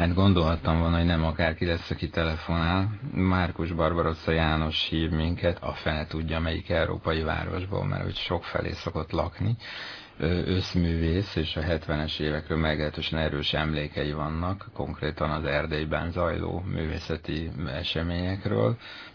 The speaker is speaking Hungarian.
Hát gondolhattam volna, hogy nem akárki lesz, aki telefonál. Márkus Barbarossa János hív minket, a fene tudja melyik európai városból, mert hogy sokfelé szokott lakni. Összművész, és a 70-es évekről meglehetősen erős emlékei vannak, konkrétan az Erdélyben zajló művészeti eseményekről.